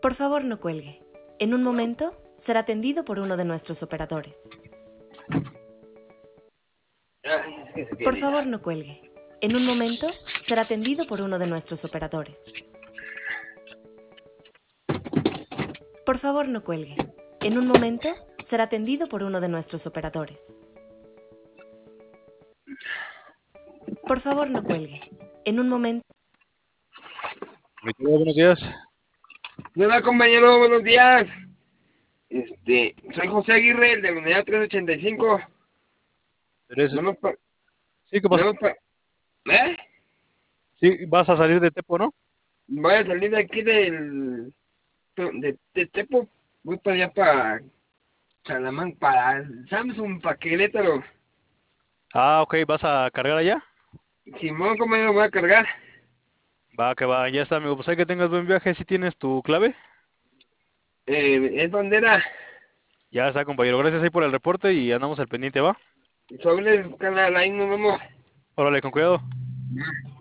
Por favor, no cuelgue. En un momento será atendido por uno de nuestros operadores. Por favor, no cuelgue. En un momento será atendido por uno de nuestros operadores. Por favor, no cuelgue. En un momento será atendido por uno de nuestros operadores. Por favor, no cuelgue. En un momento... Buenos días. Hola compañero, buenos días. Soy José Aguirre, el de la unidad 385. Nada más Sí, ¿qué pasa? nada más ¿eh? Sí, vas a salir de Tepo, ¿no? Voy a salir de aquí de Tepo. Voy para allá para Salamanca, para Samsung, para Querétaro. Ah, ok, ¿vas a cargar allá? Simón, compañero, voy a cargar. Va, que va, ya está, amigo. Pues hay que tengas buen viaje. ¿Si tienes tu clave? Es bandera. Ya está, compañero. Gracias ahí por el reporte y andamos al pendiente, ¿va? Sobre el canal, ahí nos vemos. Órale, con cuidado.